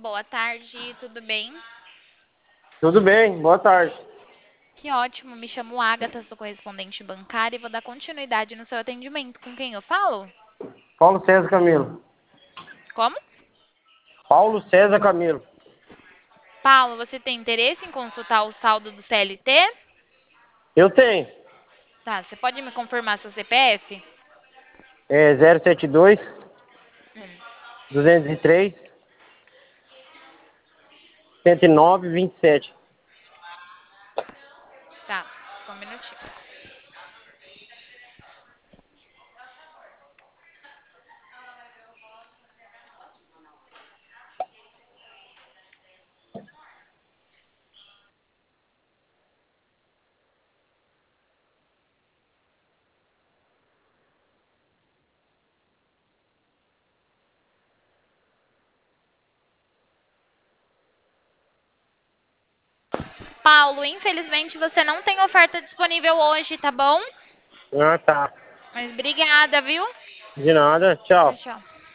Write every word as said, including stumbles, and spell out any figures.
boa tarde, tudo bem? Tudo bem, boa tarde. Que ótimo, me chamo Agatha, sou correspondente bancária e vou dar continuidade no seu atendimento. Com quem eu falo? Paulo César Camilo. Como? Paulo César Camilo. Paulo, você tem interesse em consultar o saldo do C L T? Eu tenho. Tá, você pode me confirmar seu C P F? É zero sete dois, Hum, duzentos e três, cento e nove, vinte e sete. tá, só um minutinho. Paulo, infelizmente você não tem oferta disponível hoje, tá bom? Ah, tá. Mas obrigada, viu? De nada, Tchau, tchau. tchau.